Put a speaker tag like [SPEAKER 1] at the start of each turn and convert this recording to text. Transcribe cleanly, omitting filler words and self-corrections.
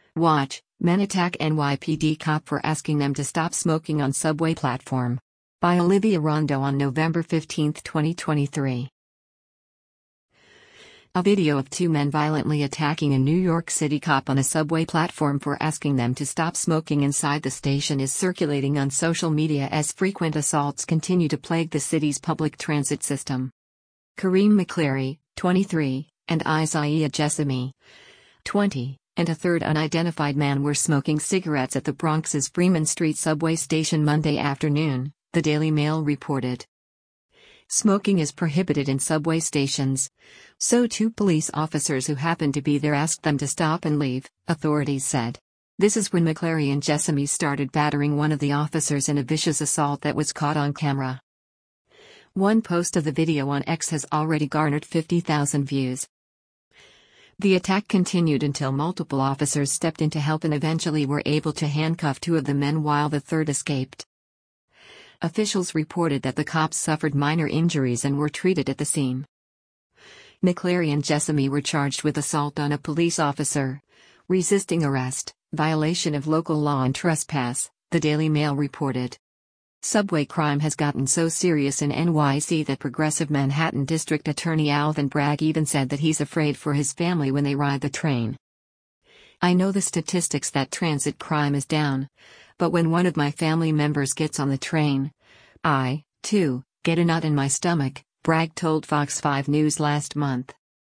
[SPEAKER 1] Watch, men attack NYPD cop for asking them to stop smoking on subway platform. By Olivia Rondo on November 15, 2023. A video of two men violently attacking a New York City cop on a subway platform for asking them to stop smoking inside the station is circulating on social media as frequent assaults continue to plague the city's public transit system. Kareem McCleary, 23, and Isaiah Jessamy, 20, and a third unidentified man were smoking cigarettes at the Bronx's Freeman Street subway station Monday afternoon, the Daily Mail reported. Smoking is prohibited in subway stations, so two police officers who happened to be there asked them to stop and leave, authorities said. This is when McCleary and Jessamy started battering one of the officers in a vicious assault that was caught on camera. One post of the video on X has already garnered 50,000 views. The attack continued until multiple officers stepped in to help and eventually were able to handcuff two of the men while the third escaped. Officials reported that the cops suffered minor injuries and were treated at the scene. McCleary and Jessamy were charged with assault on a police officer, resisting arrest, violation of local law and trespass, the Daily Mail reported. Subway crime has gotten so serious in NYC that progressive Manhattan District Attorney Alvin Bragg even said that he's afraid for his family when they ride the train. I know the statistics that transit crime is down, but when one of my family members gets on the train, I, too, get a knot in my stomach, Bragg told Fox 5 News last month.